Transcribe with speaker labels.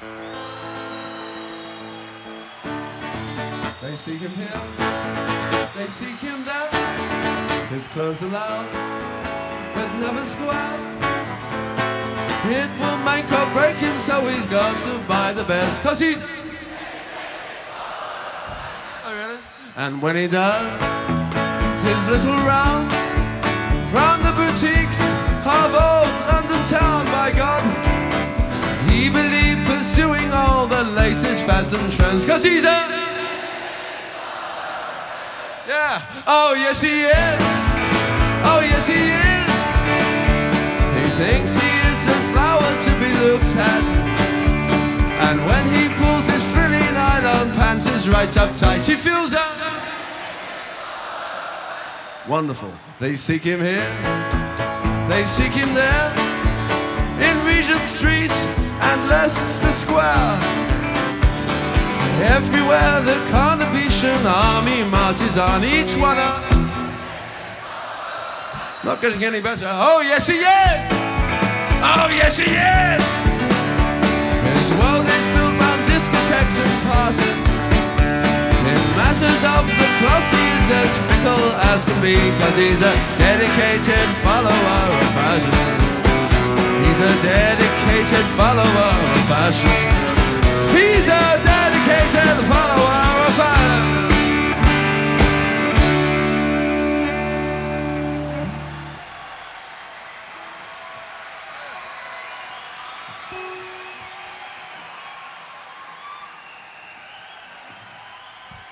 Speaker 1: They seek him here, they seek him there. His clothes allow, but never square. It will make or break him, so he's got to buy the best, 'cause he's... Oh, really? And when he does his little rounds round the boutiques of old London town, by God, he believes pursuing all the latest fads and trends, 'cause he's a... Yeah, oh yes he is, oh yes he is. He thinks he is a flower to be looked at, and when he pulls his frilly nylon pants is right up tight, he feels a... Wonderful. They seek him here, they seek him there, in Regent Street and Leicester Square. Everywhere the Carnation Army marches on, each one a... Not getting any better. Oh yes he is! Oh yes he is! His world is built by discotheques and parties. In matters of the cloth he's as fickle as can be, 'cause he's a dedicated follower of fashion. He's a dedicated follower of fashion. He's a dedicated follower